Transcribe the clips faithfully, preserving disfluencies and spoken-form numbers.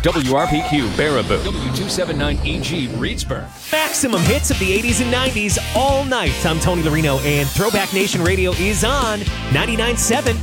W R P Q Baraboo, W two seventy-nine E G Reedsburg. Maximum hits of the eighties and nineties all night. I'm Tony Larino, and Throwback Nation Radio is on ninety-nine point seven.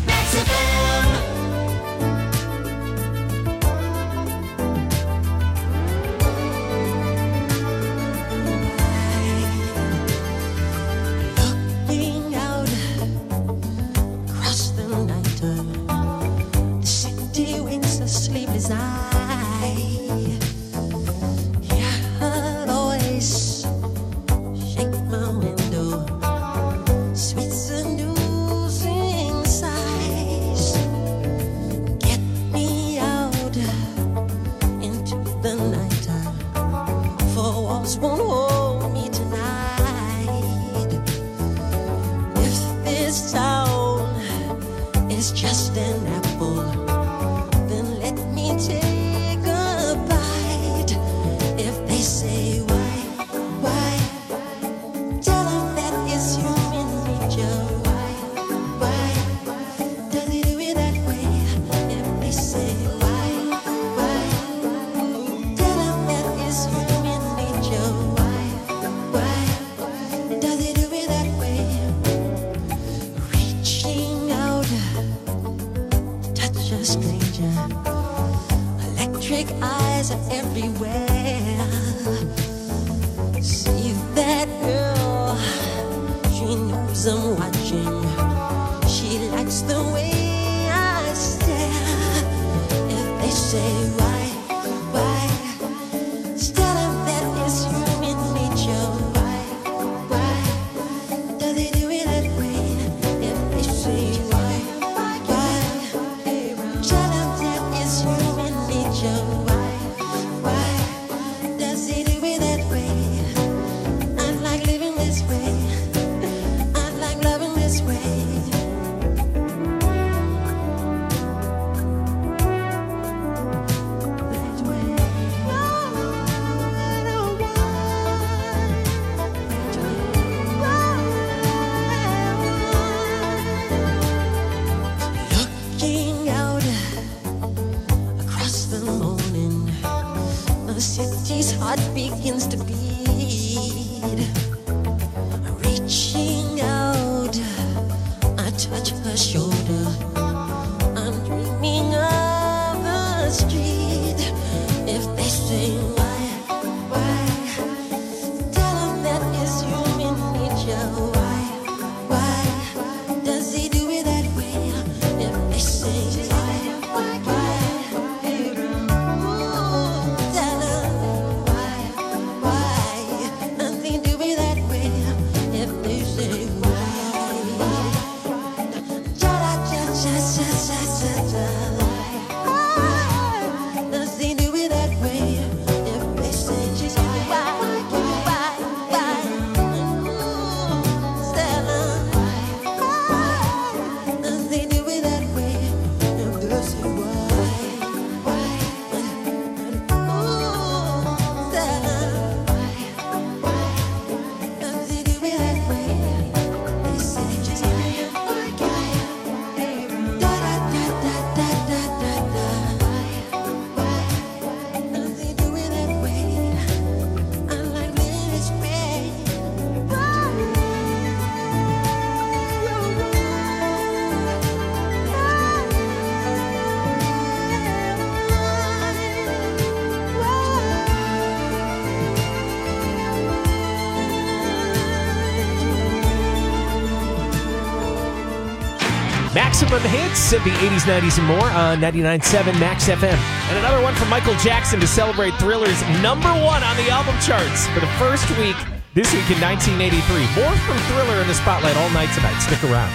Maximum hits of the eighties, nineties, and more on ninety-nine point seven Max F M. And another one from Michael Jackson to celebrate Thriller's number one on the album charts for the first week this week in nineteen eighty-three. More from Thriller in the spotlight all night tonight. Stick around.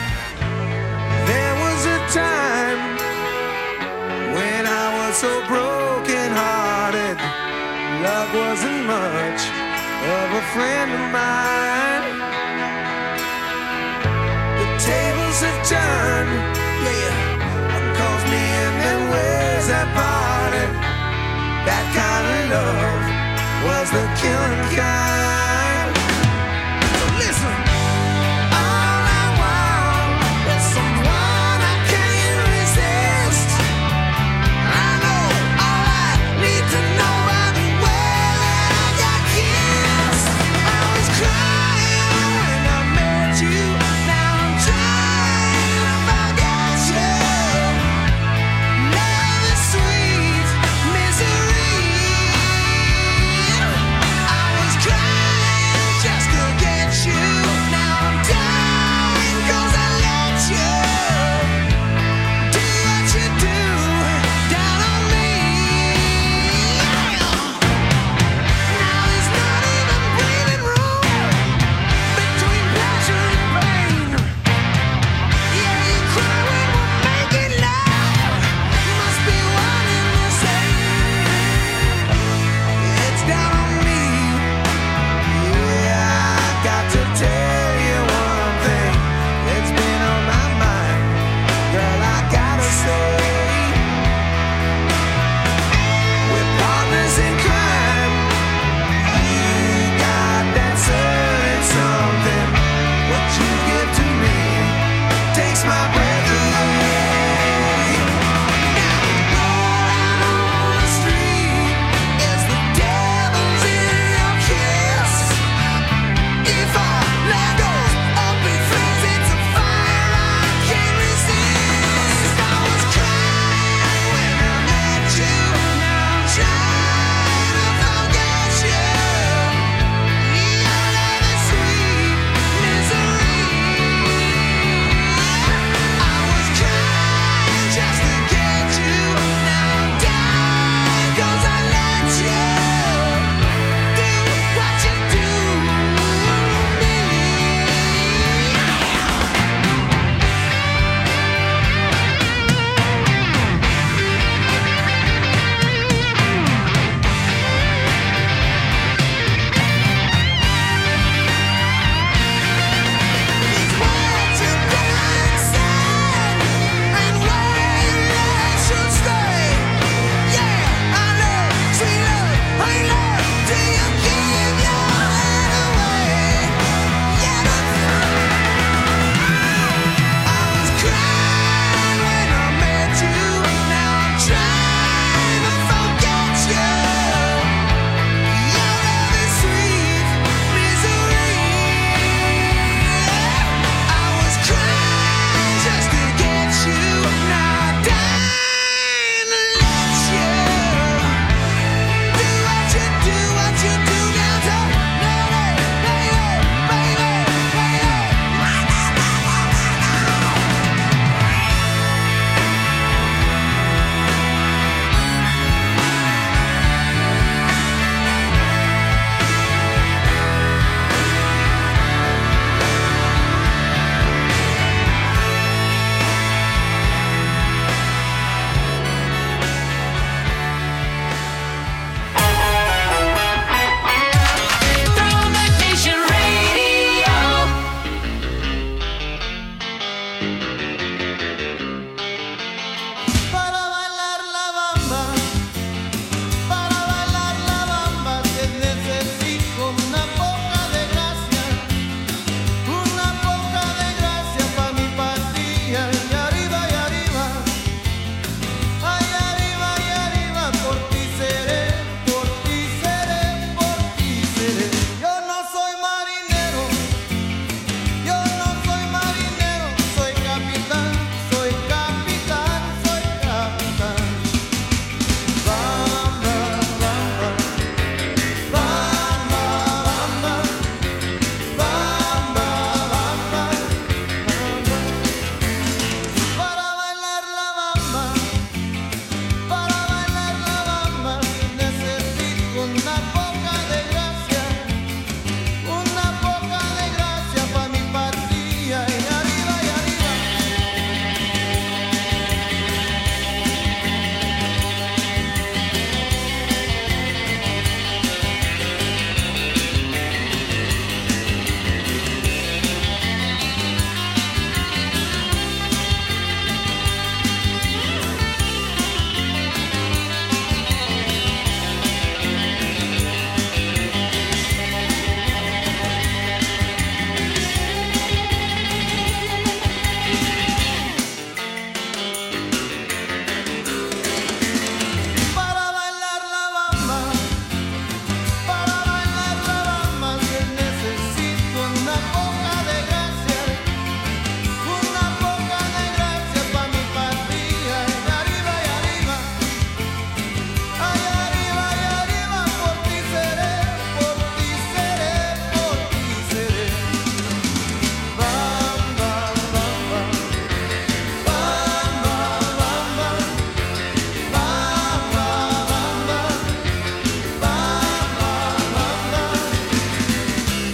There was a time when I was so broken-hearted. Love wasn't much of a friend of mine. The tables have turned, yeah. Calls me and then ways that parted. That kind of love was the killing kind. So listen, all I want is someone I can't resist. I know all I need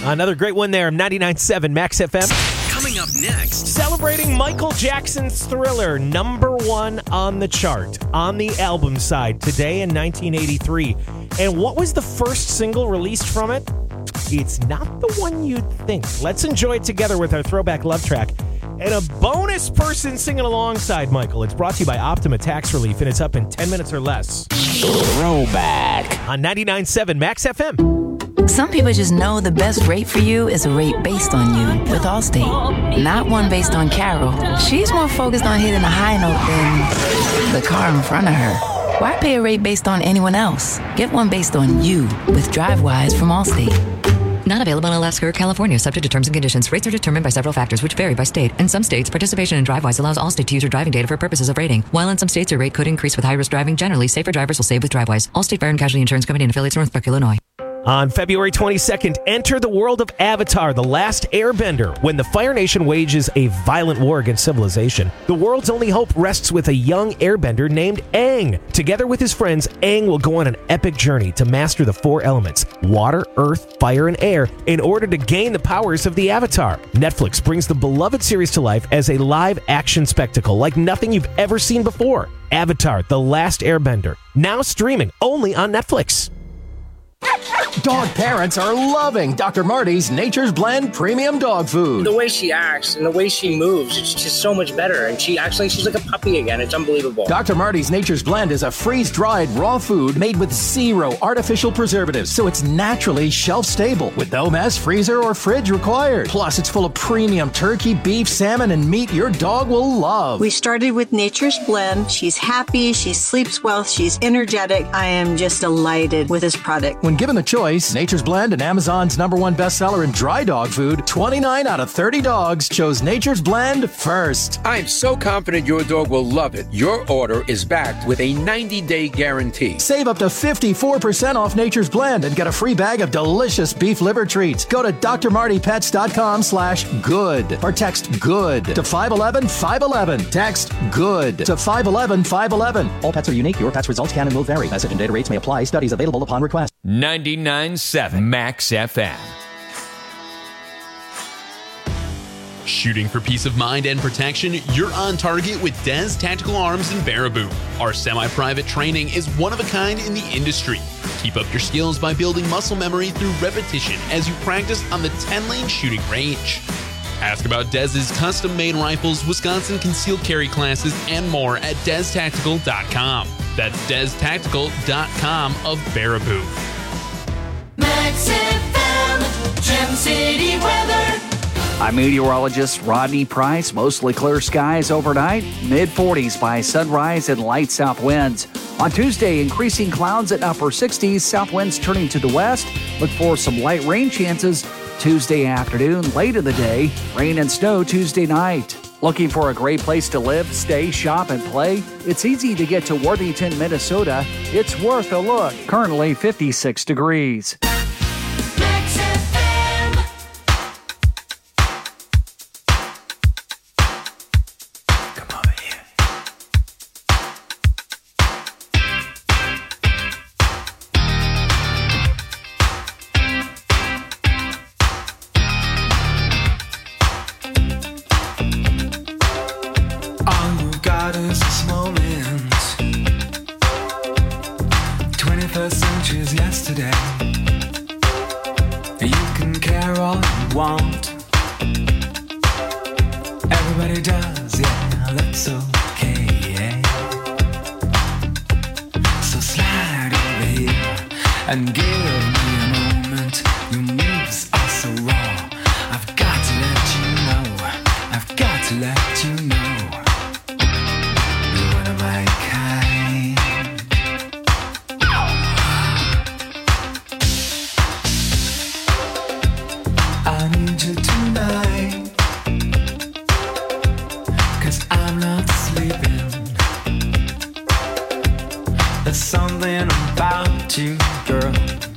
Another great one there, ninety-nine point seven Max F M. Coming up next, Celebrating Michael Jackson's Thriller, number one on the chart, on the album side, today in nineteen eighty-three. And what was the first single released from it? It's not the one you'd think. Let's enjoy it together with our throwback love track. And a bonus person singing alongside Michael. It's brought to you by Optima Tax Relief, and it's up in ten minutes or less. Throwback. On ninety-nine point seven Max F M. Some people just know the best rate for you is a rate based on you with Allstate. Not one based on Carol. She's more focused on hitting a high note than the car in front of her. Why pay a rate based on anyone else? Get one based on you with DriveWise from Allstate. Not available in Alaska or California, subject to terms and conditions. Rates are determined by several factors, which vary by state. In some states, participation in DriveWise allows Allstate to use your driving data for purposes of rating. While in some states, your rate could increase with high-risk driving. Generally, safer drivers will save with DriveWise. Allstate Fire and Casualty Insurance Company and affiliates, Northbrook, Illinois. On February twenty-second, enter the world of Avatar, The Last Airbender, when the Fire Nation wages a violent war against civilization. The world's only hope rests with a young airbender named Aang. Together with his friends, Aang will go on an epic journey to master the four elements, water, earth, fire, and air, in order to gain the powers of the Avatar. Netflix brings the beloved series to life as a live-action spectacle like nothing you've ever seen before. Avatar, The Last Airbender, now streaming only on Netflix. Dog parents are loving Doctor Marty's Nature's Blend Premium Dog Food. The way she acts and the way she moves, it's just so much better. And she acts like she's like a puppy again. It's unbelievable. Doctor Marty's Nature's Blend is a freeze-dried raw food made with zero artificial preservatives, so it's naturally shelf-stable with no mess, freezer, or fridge required. Plus, it's full of premium turkey, beef, salmon, and meat your dog will love. We started with Nature's Blend. She's happy, she sleeps well, she's energetic. I am just delighted with this product. When given the choice, Nature's Blend and Amazon's number one bestseller in dry dog food, twenty-nine out of thirty dogs chose Nature's Blend first. I'm so confident your dog will love it. Your order is backed with a ninety-day guarantee. Save up to fifty-four percent off Nature's Blend and get a free bag of delicious beef liver treats. Go to drmartypets.com slash good or text good to five one one five one one. Text good to five one one five one one. All pets are unique. Your pet's results can and will vary. Message and data rates may apply. Studies available upon request. ninety-nine point seven Max F M. Shooting for peace of mind and protection, you're on target with Dez Tactical Arms in Baraboo. Our semi-private training is one of a kind in the industry. Keep up your skills by building muscle memory through repetition as you practice on the ten-lane shooting range. Ask about Dez's custom-made rifles, Wisconsin concealed carry classes, and more at dez tactical dot com. That's dez tactical dot com of Baraboo. Max F M, Gem City weather. I'm meteorologist Rodney Price. Mostly clear skies overnight, mid forties by sunrise and light south winds. On Tuesday, increasing clouds at upper sixties, south winds turning to the west. Look for some light rain chances Tuesday afternoon, late in the day, rain and snow Tuesday night. Looking for a great place to live, stay, shop, and play? It's easy to get to Worthington, Minnesota. It's worth a look. Currently fifty-six degrees. Max F M. Come over here. All you got is this moment. twenty-first century's yesterday. You can care all you want. Everybody does, yeah, that's okay. So slide over here and give me a moment. Your moves are so raw. I've got to let you know. I've got to let you know. You're one of my kind. I need you tonight, 'cause I'm not sleeping. There's something about you, girl,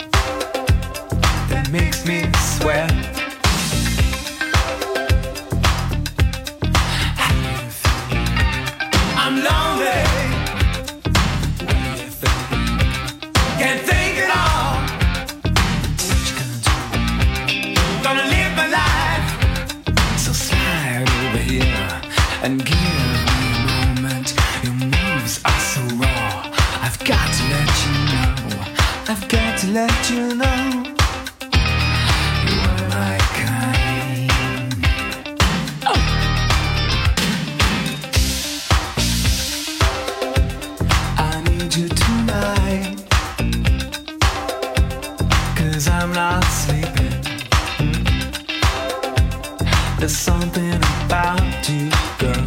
that makes me sweat. How you and give me a moment. Your moves are so raw. I've got to let you know. I've got to let you know. You are my kind. Oh. I need you tonight, 'cause I'm not sleeping. There's something about you, girl,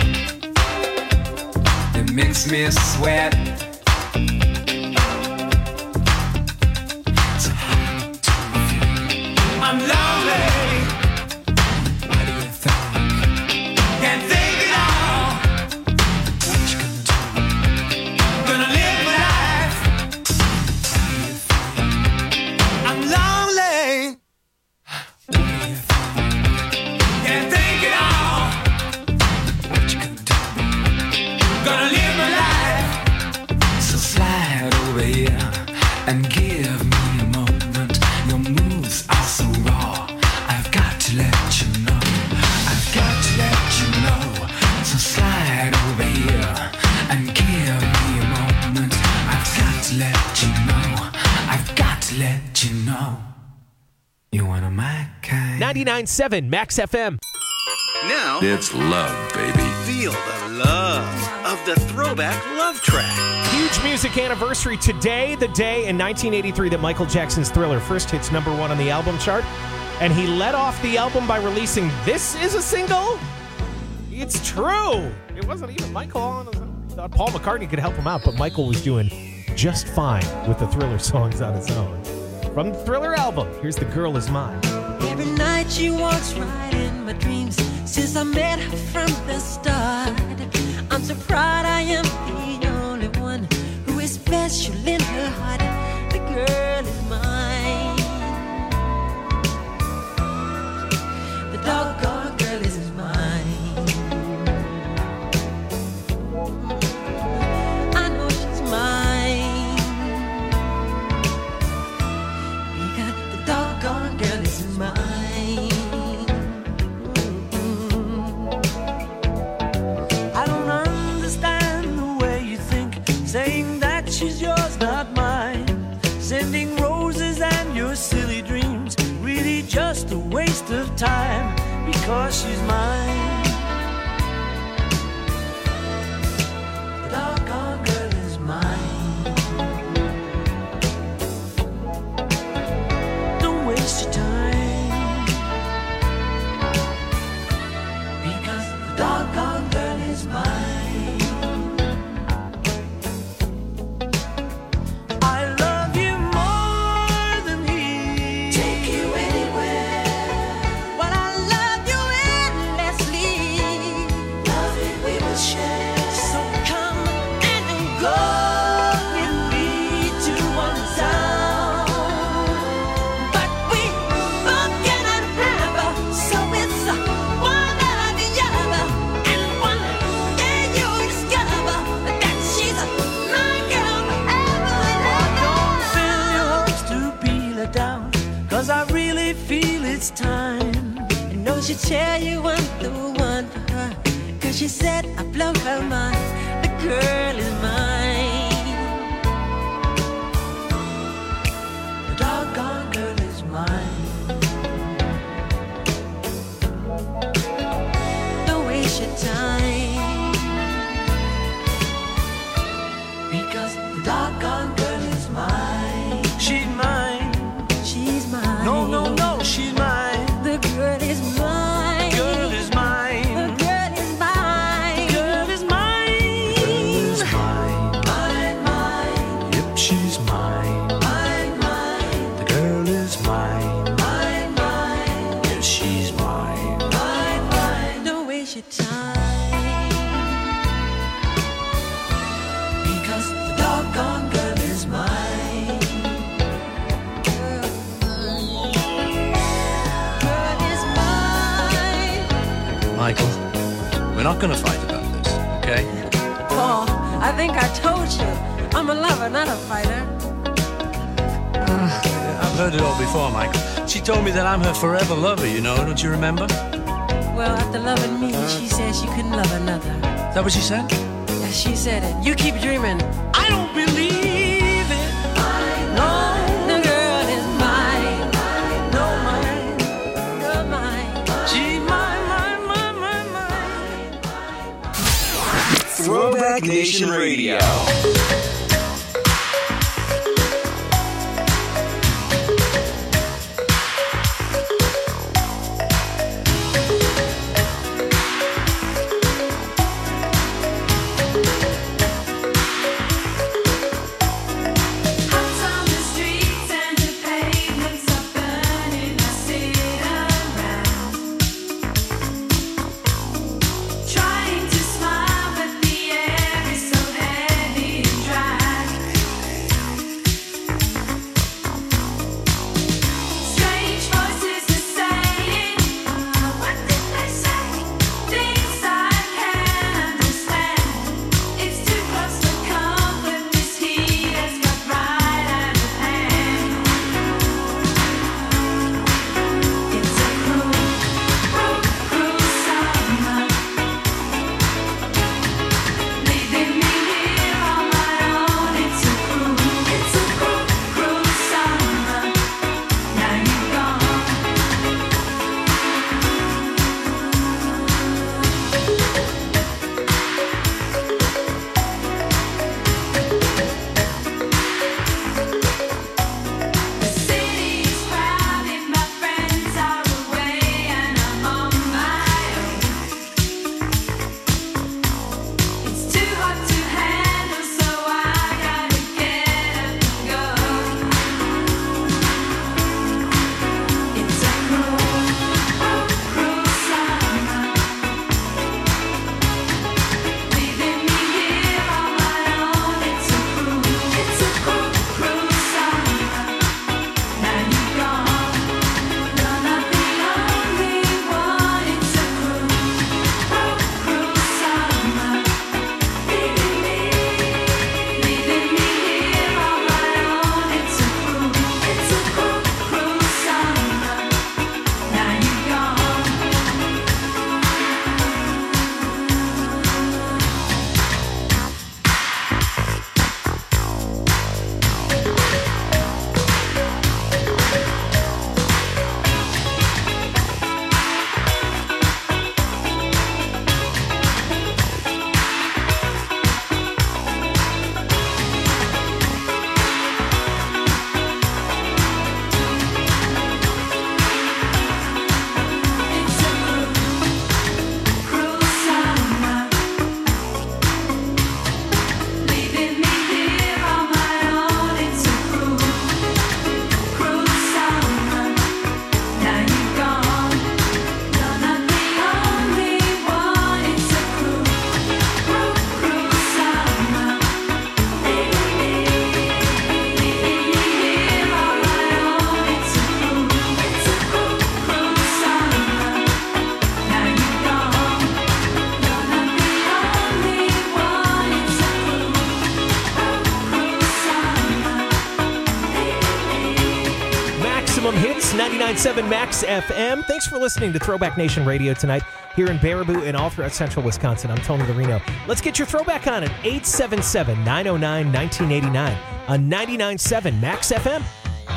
that makes me sweat. So hard to feel. I'm lonely. What do you think? Can't think it all. What you gonna do? Gonna live my life. How do you feel? I'm lonely. What do you think? Can't think it all. What you gonna do? Gonna live my life. So slide over here and give me a moment. Your moves are so raw. I've got to let you know. I've got to let you know. So slide over here and give me a moment. I've got to let you know. I've got to let you know. You one of my kind. ninety-nine point seven Max F M. Now, it's love, baby. Feel the love of the throwback love track. Huge music anniversary today, the day in nineteen eighty-three that Michael Jackson's Thriller first hits number one on the album chart. And he led off the album by releasing This Is a Single. It's true. It wasn't even Michael on his own. Thought Paul McCartney could help him out, but Michael was doing just fine with the Thriller songs on his own. From the Thriller album, here's The Girl Is Mine. Every night she walks right in my dreams since I met her from the start. I'm so proud I am the only one who is special in her heart. The girl is mine. The doggone girl is mine. I know she's mine. Because the doggone girl is mine. Saying that she's yours, not mine. Sending roses and your silly dreams. Really just a waste of time. Because she's mine. The doggone girl is mine. Don't waste your time. Because the doggone girl is mine. It's time. I know she'll tell you I'm the one for her. Cause she said I blow her mind. The girl is mine. The doggone girl is mine. Don't waste your time. Because the doggone girl is mine. She's mine. She's mine. No, no, no, she's mine. The girl is mine. The girl is mine. The girl is mine. The girl is mine. The girl is mine. Mine, mine. Yep, she's mine. Mine, mine. The girl is mine. Mine, mine. Yes, she's mine. Mine, mine. Don't waste your time. Because the doggone girl is mine. Michael, we're not going to fight about this, okay? Paul, I think I told you. I'm a lover, not a fighter. Uh, I've heard it all before, Michael. She told me that I'm her forever lover, you know, don't you remember? Well, after loving me, she said she couldn't love another. Is that what she said? Yeah, she said it. You keep dreaming. I don't believe it. No, the girl is mine. No, mine. Girl, mine. She's mine, mine, mine, mine, mine. Throwback Nation Radio. Trying to smile, but the air is so heavy and dry. Strange voices are saying, what did they say? Things I can't understand. It's too close to come, but this heat has got right out of hand. It's a cruel, cruel, cruel summer. Leaving me here on my own. It's a cruel, it's a cruel, cruel summer. Now you're gone. The city's crowded, my friends are away, and I'm on my own. It's too hot to handle, so I gotta get up and go. It's a cruel, cruel, cruel summer. Leaving me here on my own. It's a cruel, it's a cruel, cruel summer. Now you're gone. You're not the only one. It's a cruel, cruel, cruel summer. Leaving me, leaving me here on my own. It's a cruel, it's a cruel, cruel summer. Now you're gone. It's a cruel, cruel summer. Leaving me here on my own. It's a cruel, cruel summer. Now you're gone. You're not the only one. It's a cruel, cruel, cruel summer. Leaving me, leaving me here on my own. It's a cruel, it's a cruel, cruel summer. Now you're gone. You're not the only one. It's a cruel, cruel, cruel summer. Maximum Hits, ninety-nine point seven Max F M. Thanks for listening to Throwback Nation Radio tonight here in Baraboo and all throughout central Wisconsin. I'm Tony Larino. Let's get your throwback on at eight seven seven, nine oh nine, one nine eight nine on ninety-nine point seven Max F M.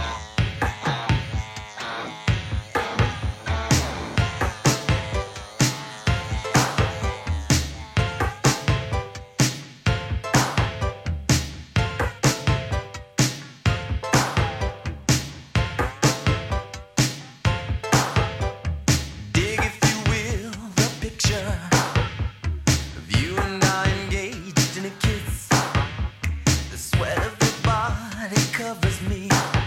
Dig, if you will, the picture of you and I engaged in a kiss. The sweat of your body covers me.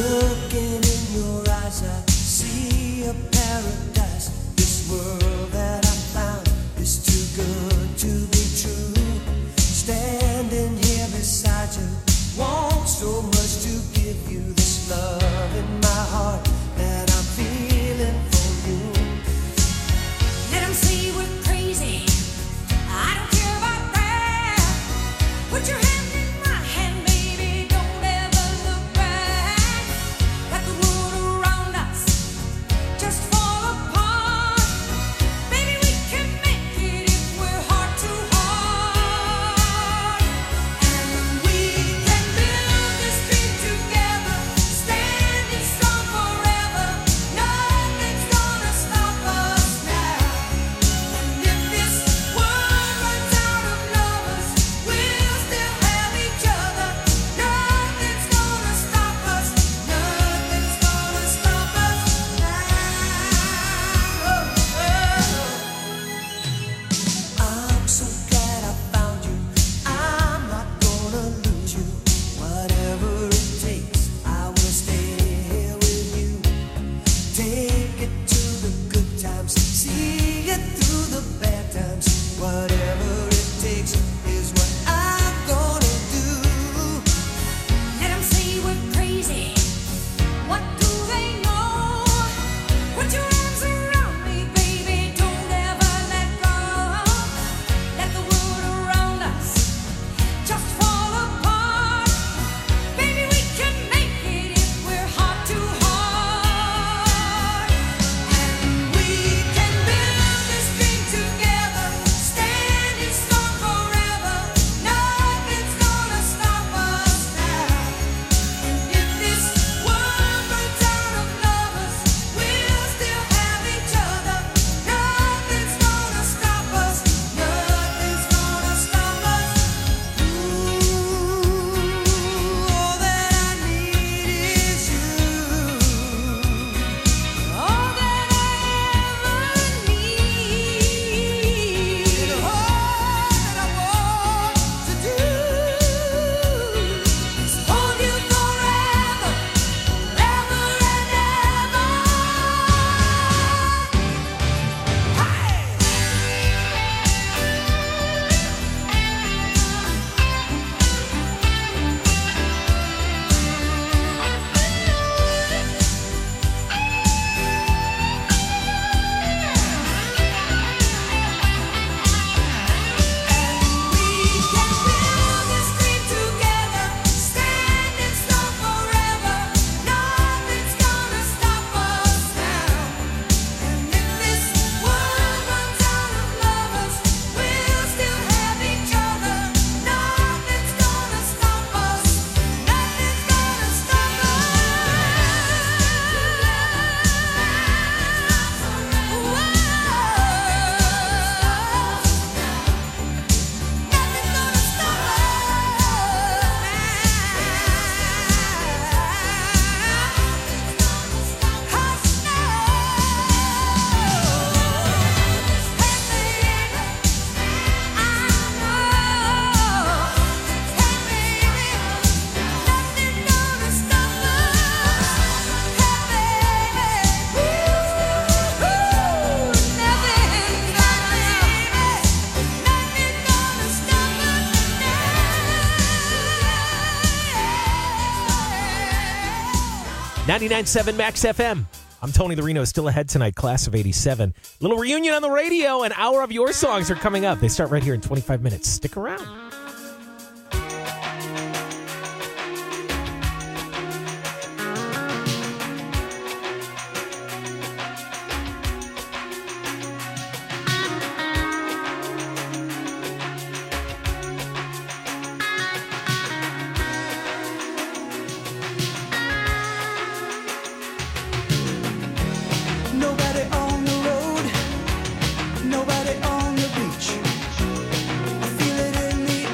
Looking in your eyes, I see a paradise. This world that I found is too good to be true. Standing here beside you, want so much to give you this love in my heart that I'm feeling for you. Let 'em say we're crazy. I don't care about that. Put your hand in my hand, baby. Don't ever look back. Let the world around us just fall apart. Baby, we can make it if we're heart to heart. And we can build this dream together, standing strong forever. Nothing's gonna stop us now. And if this world runs out of lovers, we'll still have each other. Nothing's gonna stop us. Nothing's gonna stop us now. I'm so glad I found you. I'm not gonna lose you. Whatever it takes, I will stay here with you. Take it to the good times, see it through the bad times. Whatever it takes is what I'm gonna do. Let 'em say we're crazy. What do they know? Put your arms around me, baby. Don't ever let go. Let the world around us just fall apart. Baby, we can make it if we're heart to heart. And we can build this dream together, standing strong forever. Nothing's gonna stop us now. And if this world runs out of lovers, we'll still have each other. Nothing's gonna stop us. Nothing's gonna stop us. Ooh, all that I need is you. All that I ever need. And all that I want to do is hold you forever, forever and ever. ninety-nine point seven Max F M. I'm Tony the Reno, still ahead tonight, class of eighty-seven. Little reunion on the radio. An hour of your songs are coming up. They start right here in twenty-five minutes. Stick around. Nobody on the road, nobody on the beach. I feel it in the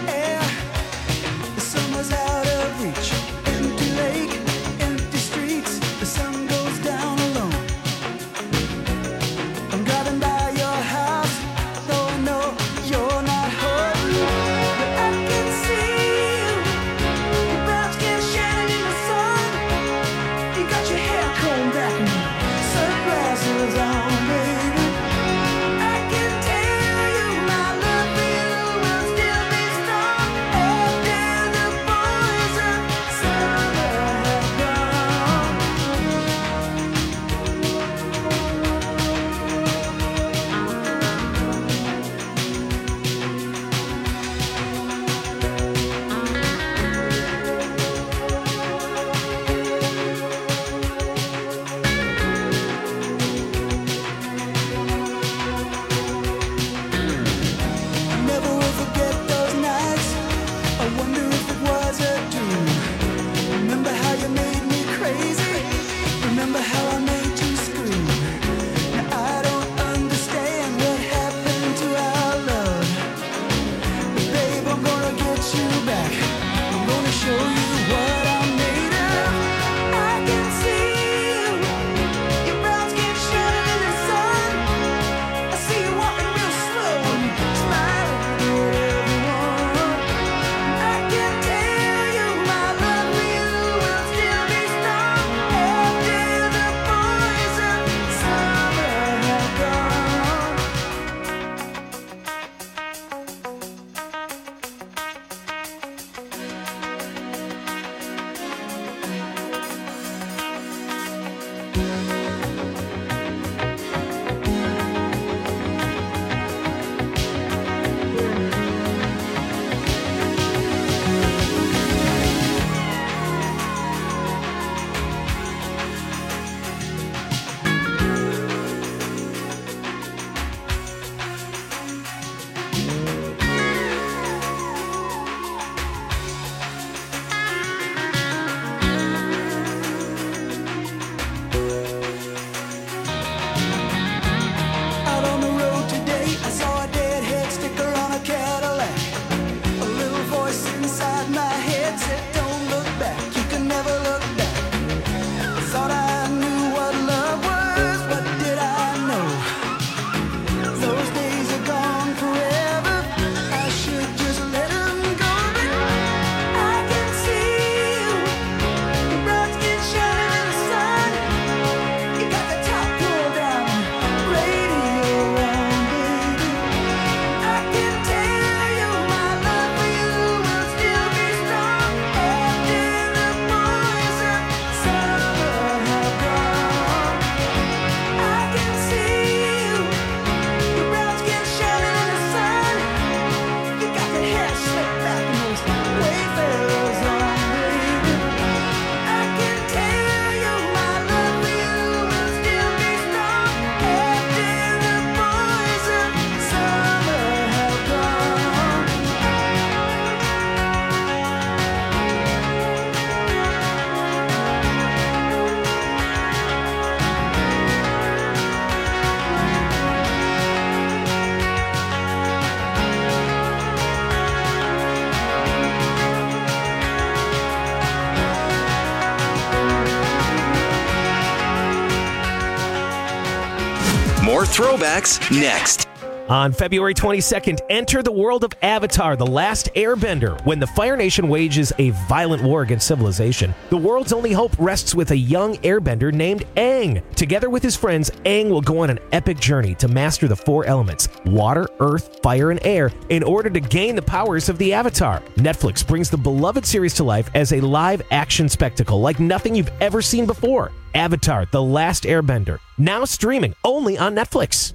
More throwbacks next. On February twenty-second, enter the world of Avatar, The Last Airbender. When the Fire Nation wages a violent war against civilization, the world's only hope rests with a young airbender named Aang. Together with his friends, Aang will go on an epic journey to master the four elements, water, earth, fire, and air, in order to gain the powers of the Avatar. Netflix brings the beloved series to life as a live-action spectacle like nothing you've ever seen before. Avatar, The Last Airbender, now streaming only on Netflix.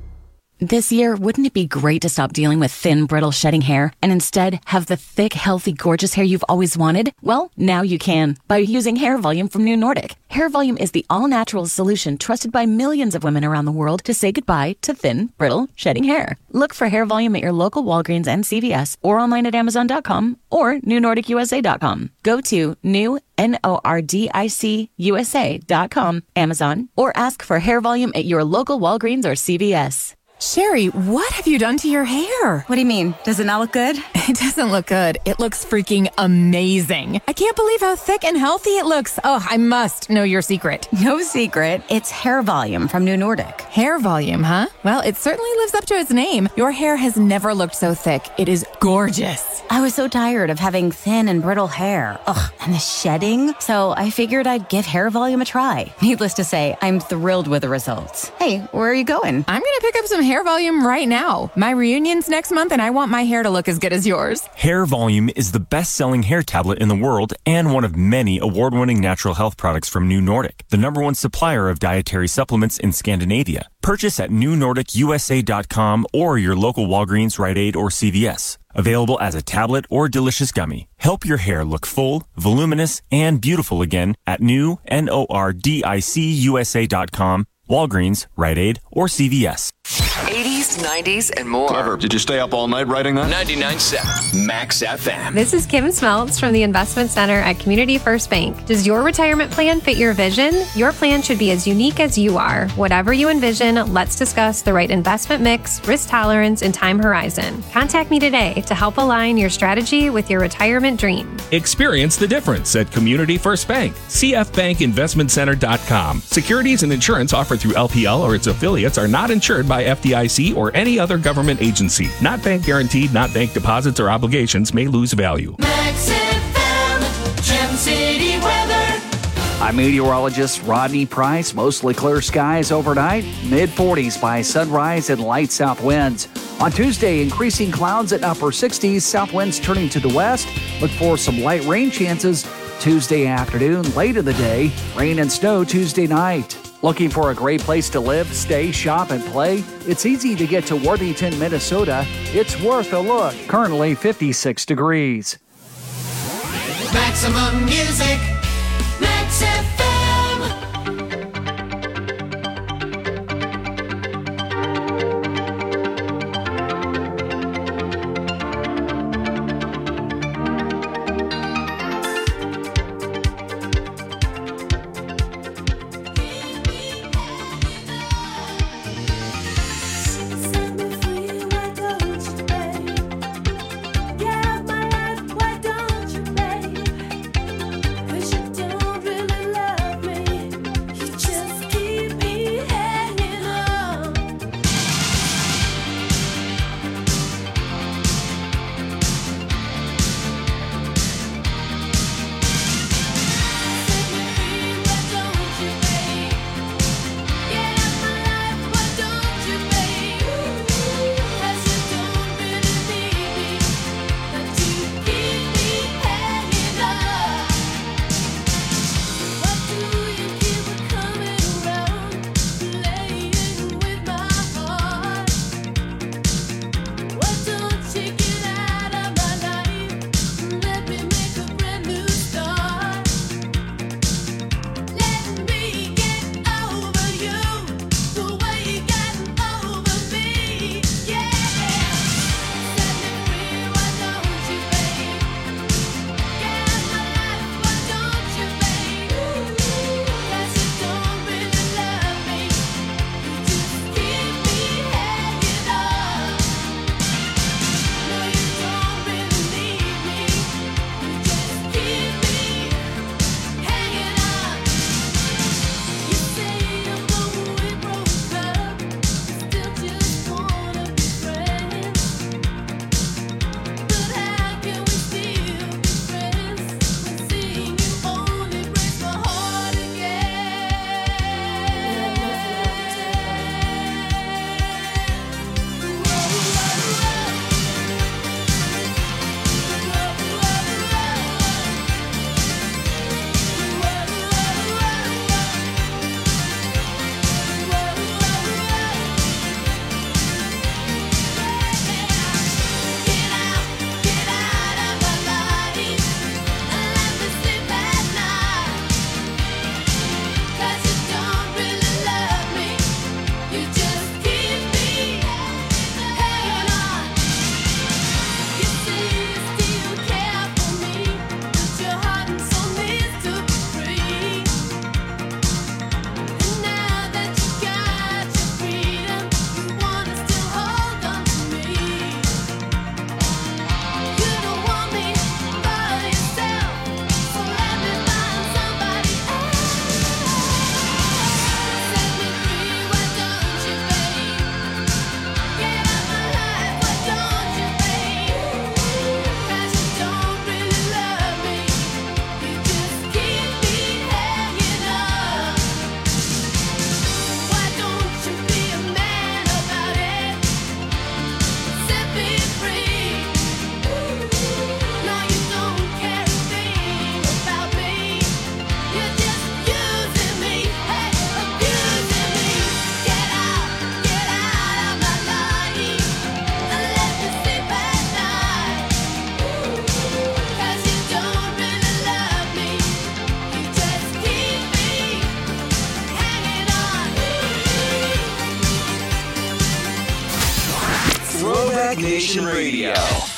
This year, wouldn't it be great to stop dealing with thin, brittle, shedding hair and instead have the thick, healthy, gorgeous hair you've always wanted? Well, now you can by using Hair Volume from New Nordic. Hair Volume is the all-natural solution trusted by millions of women around the world to say goodbye to thin, brittle, shedding hair. Look for Hair Volume at your local Walgreens and C V S or online at Amazon dot com or New Nordic U S A dot com. Go to new N O R D I C U S A dot com, Amazon, or ask for Hair Volume at your local Walgreens or C V S. Sherry, what have you done to your hair? What do you mean? Does it not look good? It doesn't look good. It looks freaking amazing. I can't believe how thick and healthy it looks. Oh, I must know your secret. No secret. It's Hair Volume from New Nordic. Hair Volume, huh? Well, it certainly lives up to its name. Your hair has never looked so thick. It is gorgeous. I was so tired of having thin and brittle hair. Ugh, and the shedding. So I figured I'd give Hair Volume a try. Needless to say, I'm thrilled with the results. Hey, where are you going? I'm going to pick up some Hair Volume right now. My reunion's next month and I want my hair to look as good as yours. Hair Volume is the best-selling hair tablet in the world and one of many award-winning natural health products from New Nordic, the number one supplier of dietary supplements in Scandinavia. Purchase at new nordic U S A dot com or your local Walgreens, Rite Aid, or C V S. Available as a tablet or delicious gummy. Help your hair look full, voluminous, and beautiful again at new N O R D I C U S A dot com, Walgreens, Rite Aid, or C V S. eighties, nineties, and more. Clever. Did you stay up all night writing that? ninety-nine point seven Max F M. This is Kim Smeltz from the Investment Center at Community First Bank. Does your retirement plan fit your vision? Your plan should be as unique as you are. Whatever you envision, let's discuss the right investment mix, risk tolerance, and time horizon. Contact me today to help align your strategy with your retirement dream. Experience the difference at Community First Bank. C F bank investment center dot com. Securities and insurance offered through L P L or its affiliates are not insured by F D I C or any other government agency. Not bank guaranteed, not bank deposits or obligations may lose value. Max F M, Gem City weather. I'm meteorologist Rodney Price. Mostly clear skies overnight, mid forties by sunrise and light south winds. On Tuesday, increasing clouds at upper sixties, south winds turning to the west. Look for some light rain chances Tuesday afternoon, late in the day. Rain and snow Tuesday night. Looking for a great place to live, stay, shop, and play? It's easy to get to Worthington, Minnesota. It's worth a look. Currently fifty-six degrees. Maximum music, Max F M. Yeah, my life, why don't you, babe? 'Cause you don't really love Throwback Nation Radio.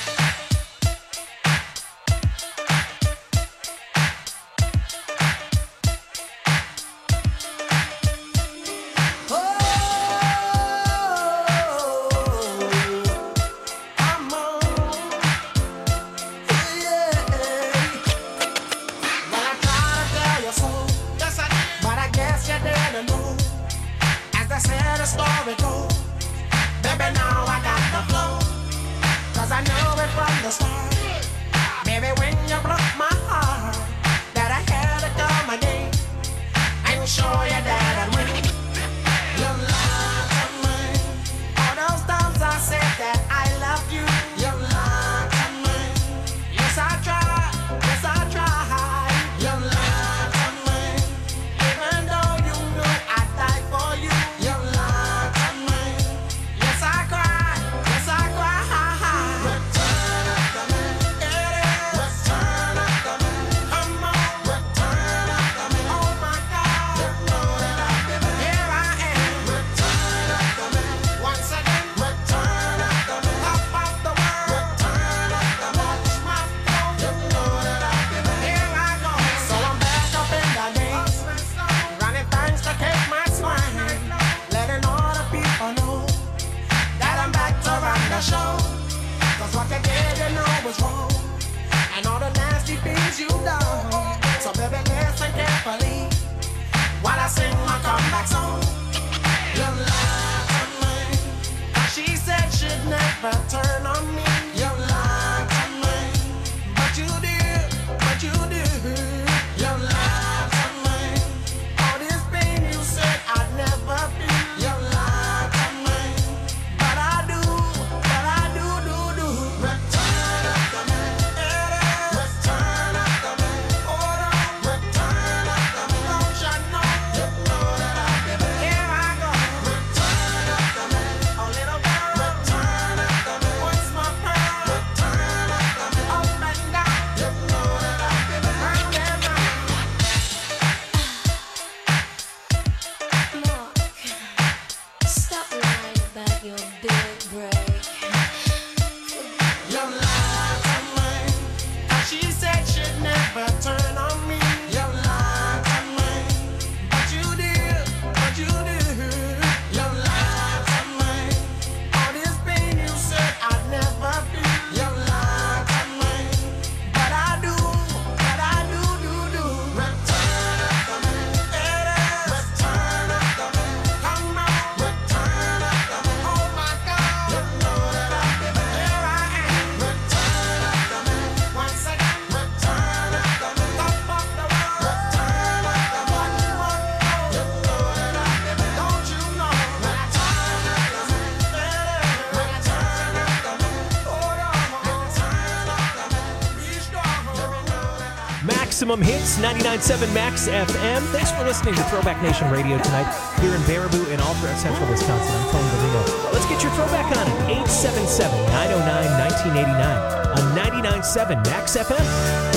Maximum Hits, ninety-nine point seven Max F M. Thanks for listening to Throwback Nation Radio tonight here in Baraboo and all throughout central Wisconsin. I'm Tony Delino. Let's get your throwback on it. eight seven seven, nine oh nine, nineteen eighty-nine on ninety-nine point seven Max F M.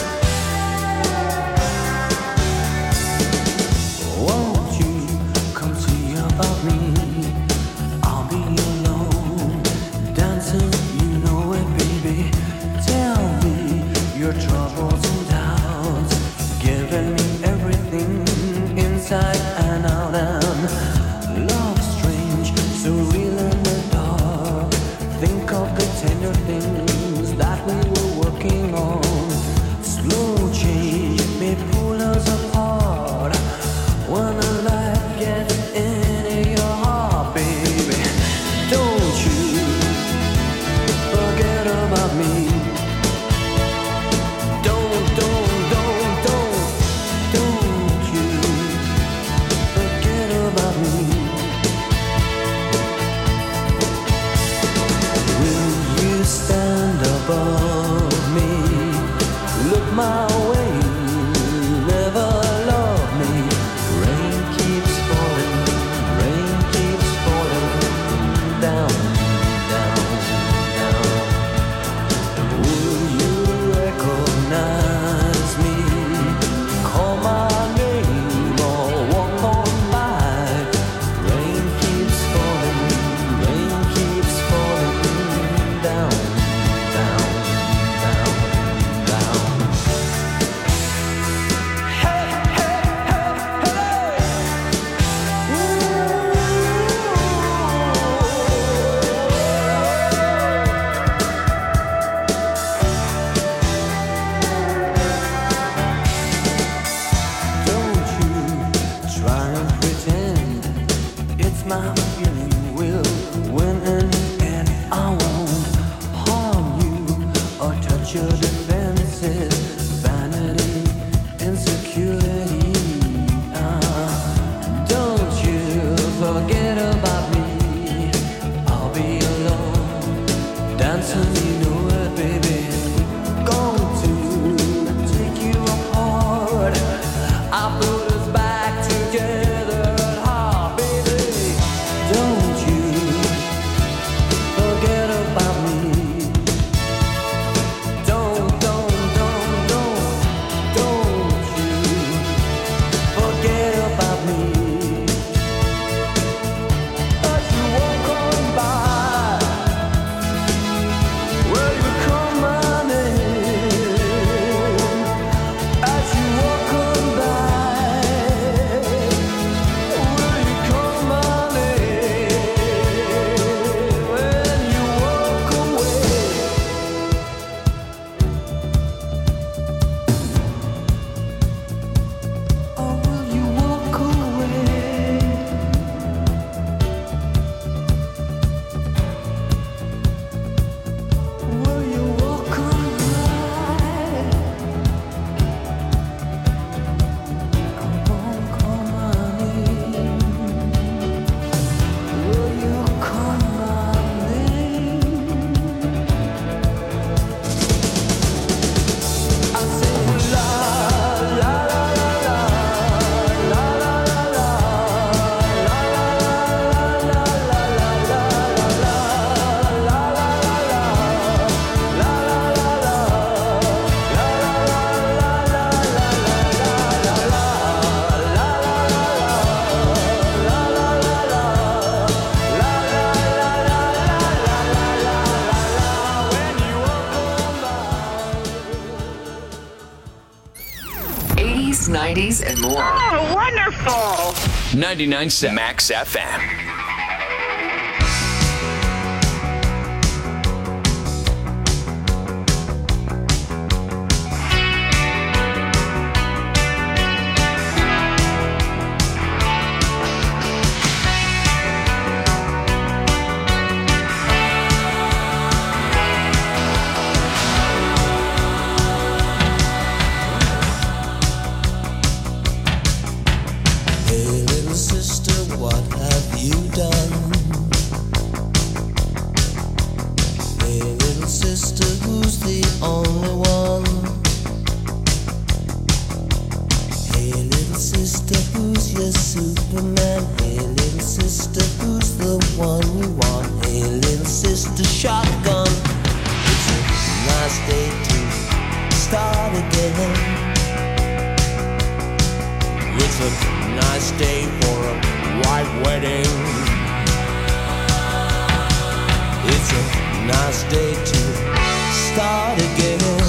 Won't you come see about me? I'll be alone, dancing, you know it, baby. Tell me your troubles and doubts, giving me everything inside and out. And love strange, so real in the dark. Think of the tender things that we were working on. try and pretend it's my feeling will win in the end. I won't harm you or touch your defenses. Vanity, insecurity. Uh, don't you forget about me. I'll be alone, dancing, you know it, baby. Going to take you apart. I put us back together at heart, baby. Don't you forget about me. Don't, don't, don't, don't, don't you forget about me. As you walk on by, will you call my name? As you walk on by, will you call my name? When you walk away, or will you walk away? Will you walk on by? Come on, call my name. Will you call my name? I say la la la la la la la la la la la la la eighties, nineties, and more. Oh, wonderful! ninety-nine point seven Max F M. Hey little sister, what have you done? Hey little sister, who's the only one? Hey little sister, who's your Superman? Hey little sister, who's the one you want? Hey little sister, shotgun. It's a nice day to start again. It's a nice day for a white wedding. It's a nice day to start again.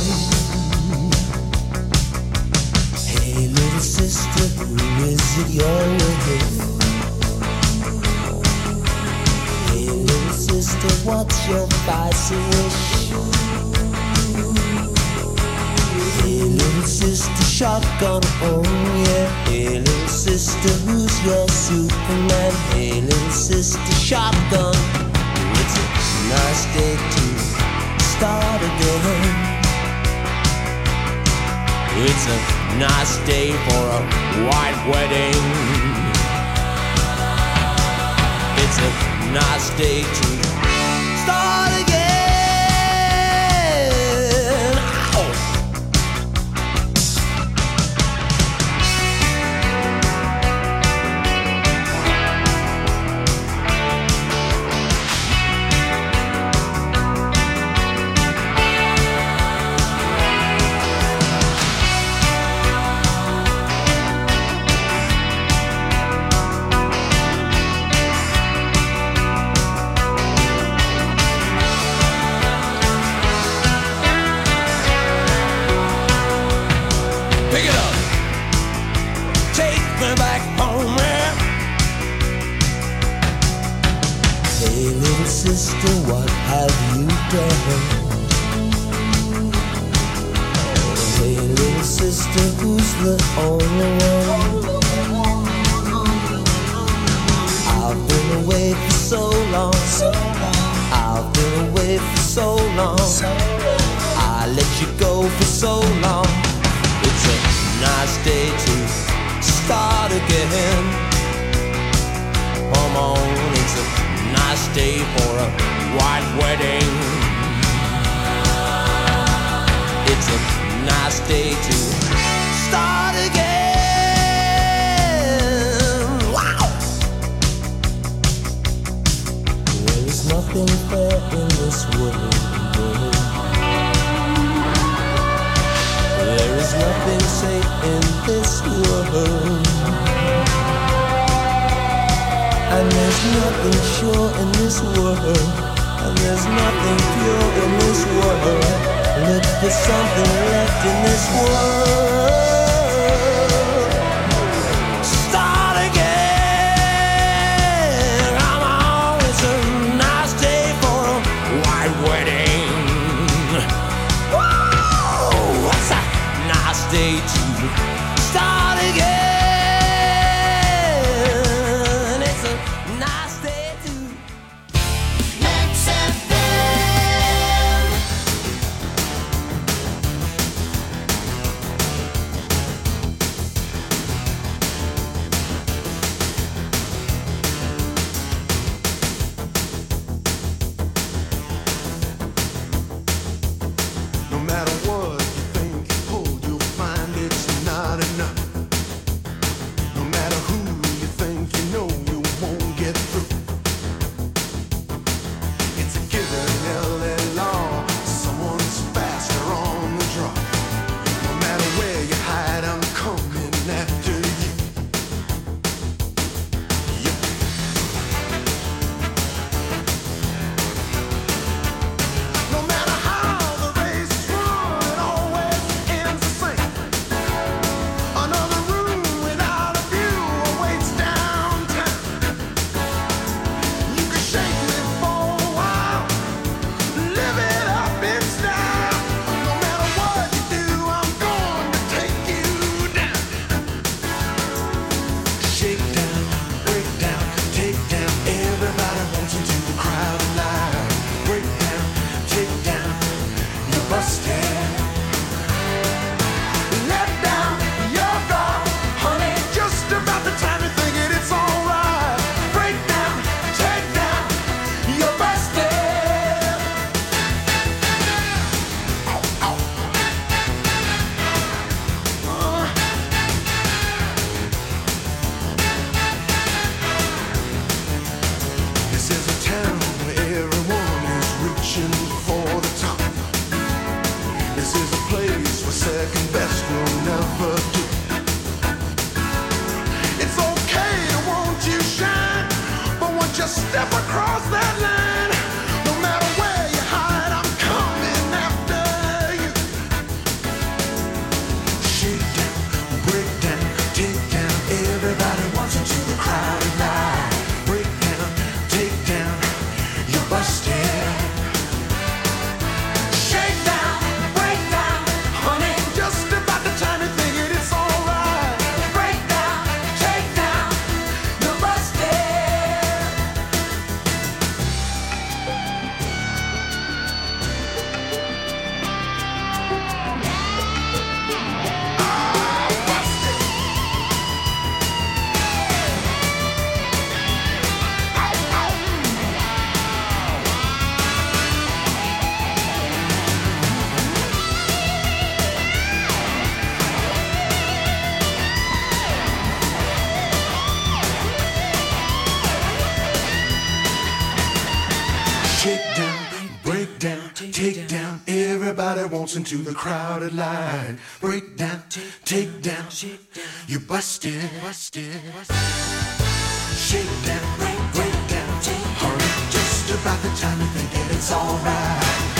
Hey little sister, who is it you're with? Hey little sister, what's your spicy wish? Hey little sister, shotgun, oh yeah. Hey little sister, who's your Superman? Hey little sister, shotgun. It's a nice day to start again. It's a nice day for a white wedding. It's a nice day to start again. Ow! sister, what have you done? Hey, little sister, who's the only one? so long. It's a nice day to start again. Come on, it's a nice day for a white wedding. It's a nice day to start again. Wow! There is nothing fair in this world. There is nothing safe in this world. And there's nothing sure in this world. And there's nothing pure in this world. Look for something left in this world. Start again. Come on, it's a nice day for a white wedding. Whoa, what's a nice day to start again? It's a nice day to Max F M. No matter what you think you pull, you'll find it's not enough. No matter who you think you know, you won't get through. It's a given L A law. Someone's faster on the draw. No matter where you hide, I'm coming after you. Yeah. No matter how the race is run, it always ends the same. Another room without a view awaits downtown. You can shake me for a while, live it up in style. No matter what you do, I'm going to take you down. Shake down, break down, take down. Everybody wants you to the crowded line. Break down, take down, you're busted. Let down your guard, honey. Just about the time you think it, it's alright. Break down, take down, you're busted. Ow, ow. Uh. This is a town where everyone is reaching for the top. This is a place where second best will never do. It's okay to want you shine, but once you step across that line, no matter where you hide, I'm coming after you. Shake down, break down, take down. Everybody wants you to the crowded line. Break down, take down, you're busted. Shake down, break down, honey. Just about the time you think it, it's alright. Break down, take down, you're busted. Shake down, break down, take down. Everybody wants into the crowded line. Break down, take down, you busted. Shake down, break, break down, hurry. Just about the time you think that it's alright.